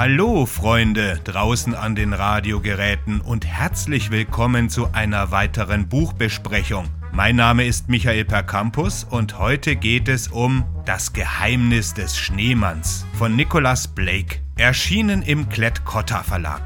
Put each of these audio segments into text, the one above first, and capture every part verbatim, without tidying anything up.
Hallo Freunde draußen an den Radiogeräten und herzlich willkommen zu einer weiteren Buchbesprechung. Mein Name ist Michael Percampus und heute geht es um Das Geheimnis des Schneemanns von Nicholas Blake, erschienen im Klett-Cotta Verlag.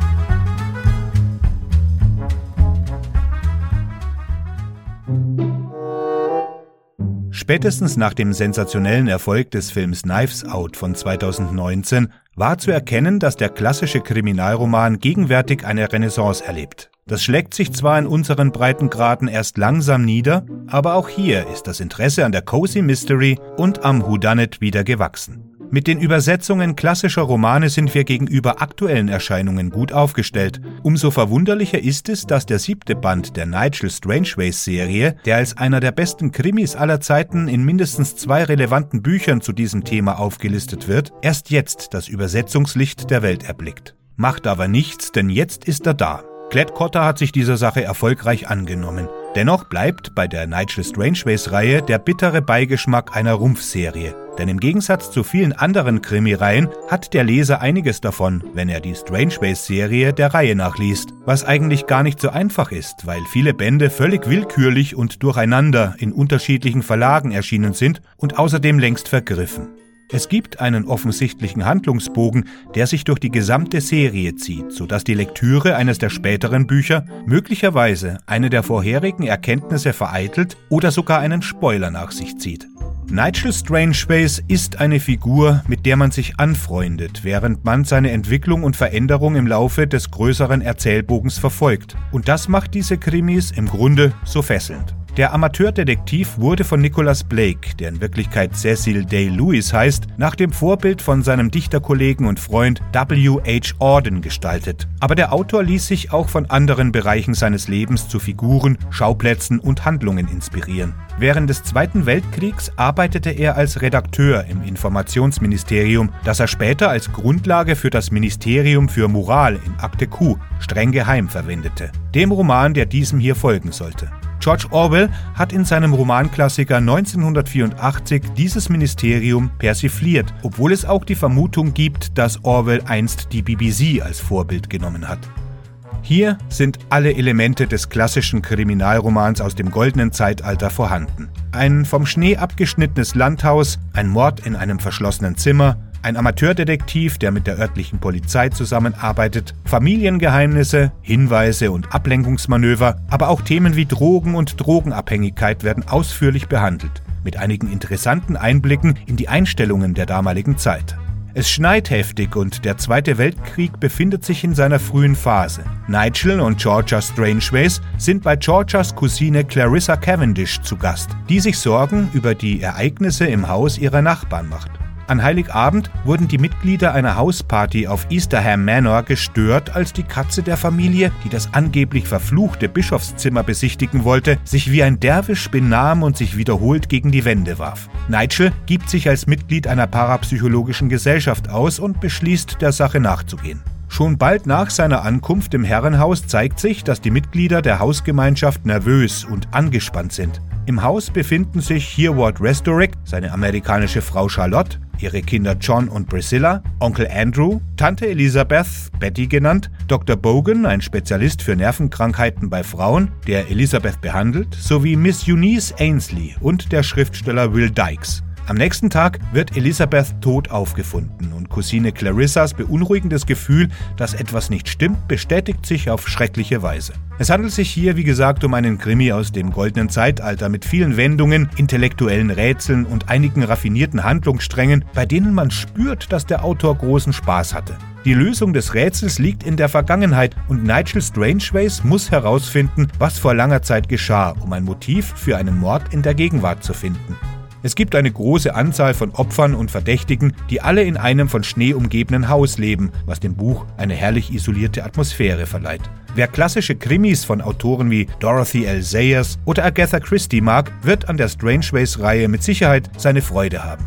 Spätestens nach dem sensationellen Erfolg des Films Knives Out von zweitausendneunzehn war zu erkennen, dass der klassische Kriminalroman gegenwärtig eine Renaissance erlebt. Das schlägt sich zwar in unseren Breitengraden erst langsam nieder, aber auch hier ist das Interesse an der Cozy Mystery und am Whodunit wieder gewachsen. Mit den Übersetzungen klassischer Romane sind wir gegenüber aktuellen Erscheinungen gut aufgestellt. Umso verwunderlicher ist es, dass der siebte Band der Nigel Strangeways-Serie, der als einer der besten Krimis aller Zeiten in mindestens zwei relevanten Büchern zu diesem Thema aufgelistet wird, erst jetzt das Übersetzungslicht der Welt erblickt. Macht aber nichts, denn jetzt ist er da. Klett-Cotta hat sich dieser Sache erfolgreich angenommen. Dennoch bleibt bei der Nigel Strangeways-Reihe der bittere Beigeschmack einer Rumpfserie. Denn im Gegensatz zu vielen anderen Krimireihen hat der Leser einiges davon, wenn er die Strangeways-Serie der Reihe nachliest. Was eigentlich gar nicht so einfach ist, weil viele Bände völlig willkürlich und durcheinander in unterschiedlichen Verlagen erschienen sind und außerdem längst vergriffen. Es gibt einen offensichtlichen Handlungsbogen, der sich durch die gesamte Serie zieht, sodass die Lektüre eines der späteren Bücher möglicherweise eine der vorherigen Erkenntnisse vereitelt oder sogar einen Spoiler nach sich zieht. Nigel Strangeways ist eine Figur, mit der man sich anfreundet, während man seine Entwicklung und Veränderung im Laufe des größeren Erzählbogens verfolgt. Und das macht diese Krimis im Grunde so fesselnd. Der Amateurdetektiv wurde von Nicholas Blake, der in Wirklichkeit Cecil Day-Lewis heißt, nach dem Vorbild von seinem Dichterkollegen und Freund W H Auden gestaltet. Aber der Autor ließ sich auch von anderen Bereichen seines Lebens zu Figuren, Schauplätzen und Handlungen inspirieren. Während des Zweiten Weltkriegs arbeitete er als Redakteur im Informationsministerium, das er später als Grundlage für das Ministerium für Moral in Akte Q streng geheim verwendete, dem Roman, der diesem hier folgen sollte. George Orwell hat in seinem Romanklassiker neunzehnhundertvierundachtzig dieses Ministerium persifliert, obwohl es auch die Vermutung gibt, dass Orwell einst die B B C als Vorbild genommen hat. Hier sind alle Elemente des klassischen Kriminalromans aus dem goldenen Zeitalter vorhanden. Ein vom Schnee abgeschnittenes Landhaus, ein Mord in einem verschlossenen Zimmer, ein Amateurdetektiv, der mit der örtlichen Polizei zusammenarbeitet, Familiengeheimnisse, Hinweise und Ablenkungsmanöver, aber auch Themen wie Drogen und Drogenabhängigkeit werden ausführlich behandelt, mit einigen interessanten Einblicken in die Einstellungen der damaligen Zeit. Es schneit heftig und der Zweite Weltkrieg befindet sich in seiner frühen Phase. Nigel und Georgia Strangeways sind bei Georgias Cousine Clarissa Cavendish zu Gast, die sich Sorgen über die Ereignisse im Haus ihrer Nachbarn macht. An Heiligabend wurden die Mitglieder einer Hausparty auf Easterham Manor gestört, als die Katze der Familie, die das angeblich verfluchte Bischofszimmer besichtigen wollte, sich wie ein Derwisch benahm und sich wiederholt gegen die Wände warf. Nigel gibt sich als Mitglied einer parapsychologischen Gesellschaft aus und beschließt, der Sache nachzugehen. Schon bald nach seiner Ankunft im Herrenhaus zeigt sich, dass die Mitglieder der Hausgemeinschaft nervös und angespannt sind. Im Haus befinden sich Hereward Restorick, seine amerikanische Frau Charlotte, ihre Kinder John und Priscilla, Onkel Andrew, Tante Elizabeth, Betty genannt, Doktor Bogan, ein Spezialist für Nervenkrankheiten bei Frauen, der Elizabeth behandelt, sowie Miss Eunice Ainsley und der Schriftsteller Will Dykes. Am nächsten Tag wird Elizabeth tot aufgefunden und Cousine Clarissas beunruhigendes Gefühl, dass etwas nicht stimmt, bestätigt sich auf schreckliche Weise. Es handelt sich hier, wie gesagt, um einen Krimi aus dem goldenen Zeitalter mit vielen Wendungen, intellektuellen Rätseln und einigen raffinierten Handlungssträngen, bei denen man spürt, dass der Autor großen Spaß hatte. Die Lösung des Rätsels liegt in der Vergangenheit und Nigel Strangeways muss herausfinden, was vor langer Zeit geschah, um ein Motiv für einen Mord in der Gegenwart zu finden. Es gibt eine große Anzahl von Opfern und Verdächtigen, die alle in einem von Schnee umgebenen Haus leben, was dem Buch eine herrlich isolierte Atmosphäre verleiht. Wer klassische Krimis von Autoren wie Dorothy L. Sayers oder Agatha Christie mag, wird an der Strangeways-Reihe mit Sicherheit seine Freude haben.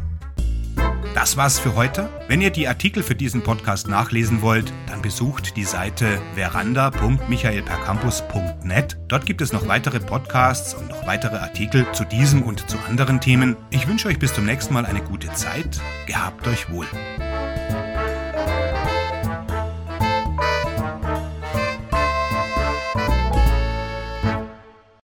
Das war's für heute. Wenn ihr die Artikel für diesen Podcast nachlesen wollt, dann besucht die Seite veranda punkt michael percampus punkt net. Dort gibt es noch weitere Podcasts und noch weitere Artikel zu diesem und zu anderen Themen. Ich wünsche euch bis zum nächsten Mal eine gute Zeit. Gehabt euch wohl.